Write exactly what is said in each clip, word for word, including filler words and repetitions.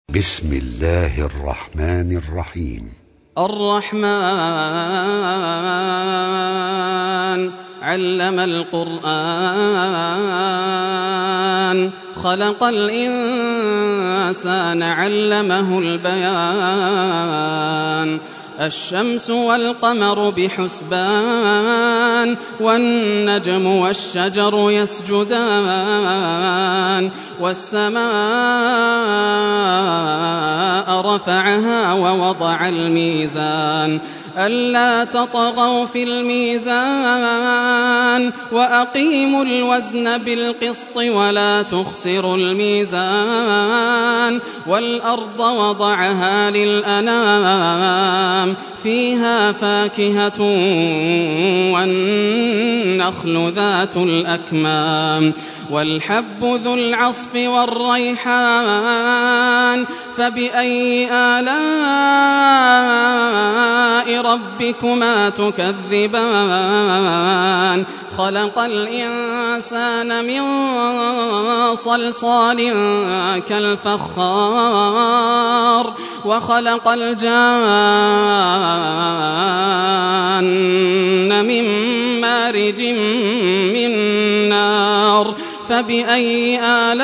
بسم الله الرحمن الرحيم. الرحمن علم القرآن خلق الإنسان علمه البيان الشمس والقمر بحسبان والنجم والشجر يسجدان والسماء رفعها ووضع الميزان ألا تطغوا في الميزان وأقيموا الوزن بالقسط ولا تخسروا الميزان والأرض وضعها للأنام فيها فاكهة والنخل ذات الأكمام والحب ذو العصف والريحان فبأي آلاء ربكما تكذبان خلق الإنسان من صلصال كالفخار وخلق الجان من مارج من نار فبأي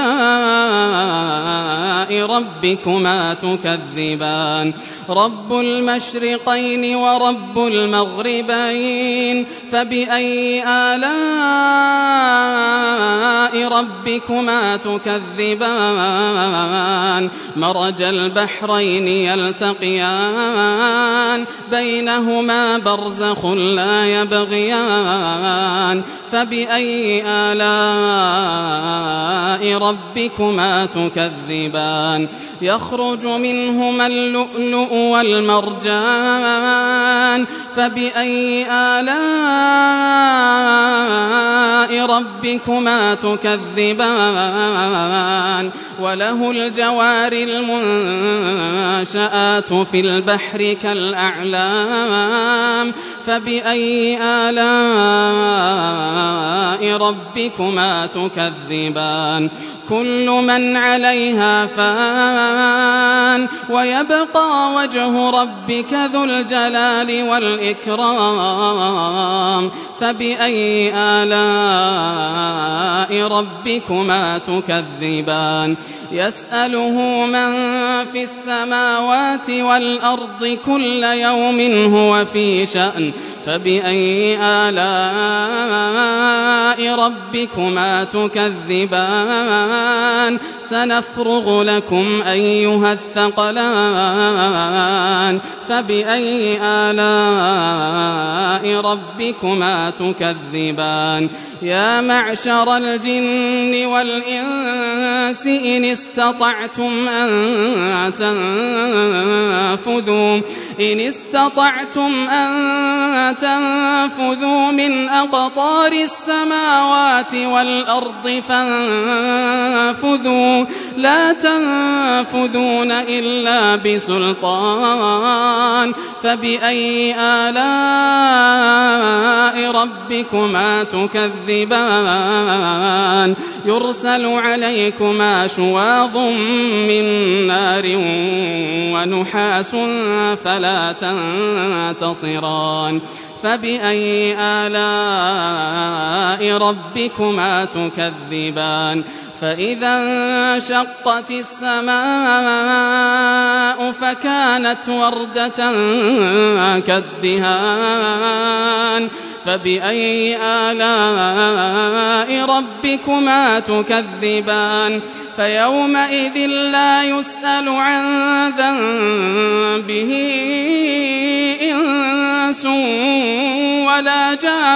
آلاء ربكما تكذبان رب المشرقين ورب المغربين فبأي آلاء ربكما تكذبان مرج البحرين يلتقيان بينهما برزخ لا يبغيان فبأي آلاء ربكما تكذبان يخرج منهما اللؤلؤ والمرجان فبأي آلاء ربكما تكذبان وله الجوار المنشآت في البحر كالأعلام فبأي آلاء ربكما تكذبان كل من عليها فان ويبقى وجه ربك ذو الجلال والإكرام فبأي آلاء ربكما تكذبان يسأله من في السماوات والأرض كل يوم هو في شأن فبأي آلاء ربكما تكذبان سنفرغ لكم أيها الثقلان فبأي آلاء ربكما تكذبان يا معشر الجن والإنس إن استطعتم أن تنفذوا إن استطعتم أن تنفذوا من أقطار السماوات والأرض فانفذوا لا تنفذون إلا بسلطان فبأي آلاء ربكما تكذبان يرسل عليكما شواظ من نار ونحاس فلا تنتصران فبأي آلاء ربكما تكذبان فإذا انشقت السماء فكانت وردة كالدهان فبأي آلاء ربكما تكذبان فيومئذ لا يسأل عن ذنبه إنس ولا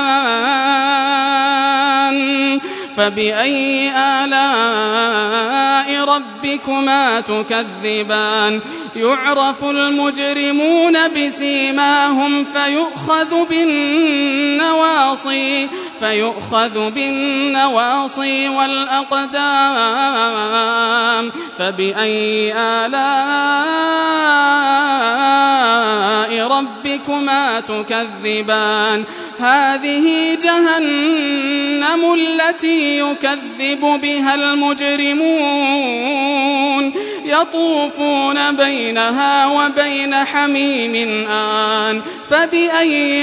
جان فبأي آلاء ربكما تكذبان يعرف المجرمون بسيماهم فيؤخذ بالنواصي فيؤخذ بالنواصي والأقدام فبأي آلاء ربكما تكذبان هذه جهنم التي يكذب بها المجرمون يطوفون بينها وبين حميم آن فبأي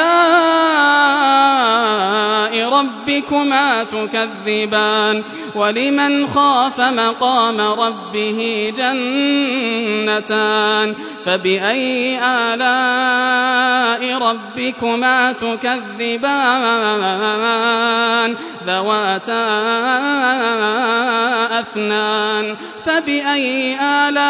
آلاء ربكما تكذبان ولمن خاف مقام ربه جنتان فبأي آلاء ربكما تكذبان ذواتا أفنان فبأي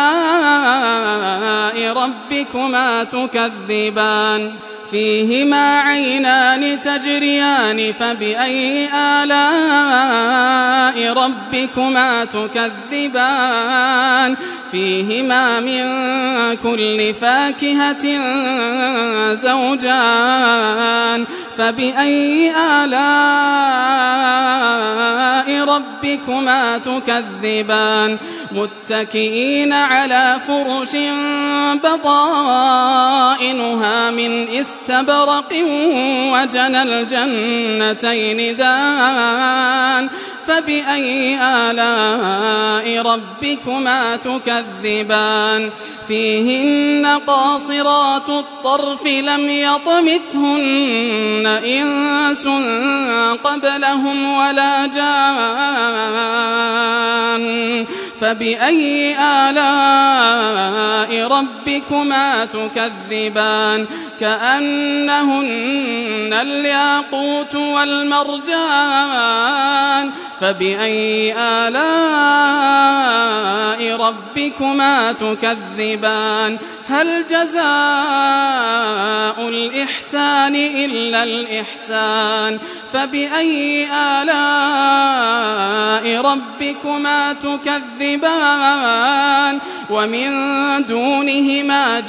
آلاء ربكما تكذبان فيهما عينان تجريان فبأي آلاء ربكما تكذبان فيهما من كل فاكهة زوجان فبأي آلاء ربكما تكذبان متكئين على فرش بطائنها من استبرق وجنى الجنتين دان فبأي آلاء ربكما تكذبان فيهن قاصرات الطرف لم يطمثهن إنس قبلهم ولا جان فبأي آلاء ربكما تكذبان كأنهن الياقوت والمرجان فبأي آلاء ربكما تكذبان هل جزاء الإحسان إلا الإحسان فبأي آلاء ربكما تكذبان ومن دونهما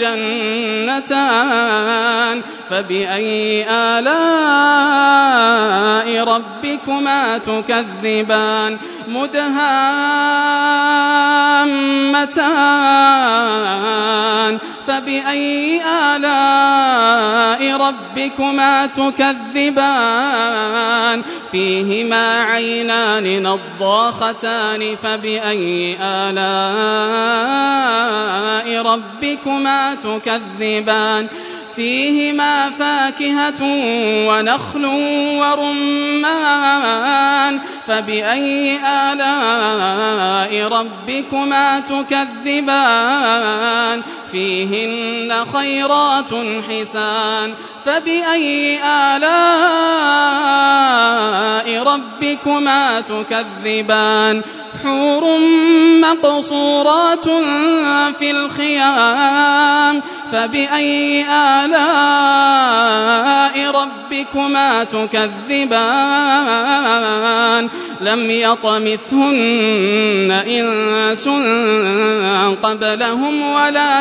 جنتان فبأي آلاء ربكما تكذبان مدهامتان فبأي آلاء ربكما تكذبان فيهما عينان نضاختان فبأي آلاء ربكما تكذبان فيهما فاكهة ونخل ورمان فبأي آلاء ربكما تكذبان فيهن خيرات حسان فبأي آلاء ربكما تكذبان حور مقصورات في الخيام فبأي آلاء ربكما تكذبان لم يطمثهن إنس قبلهم ولا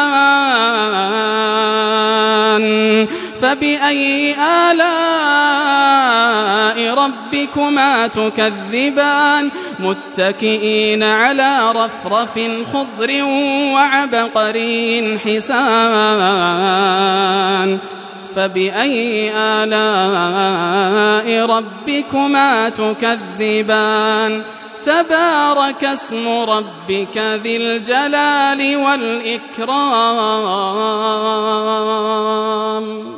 جان فبأي آلاء ربكما تكذبان متكئين على رفرف خضر وعبقري حسان فبأي آلاء ربكما تكذبان تبارك اسم ربك ذي الجلال والإكرام.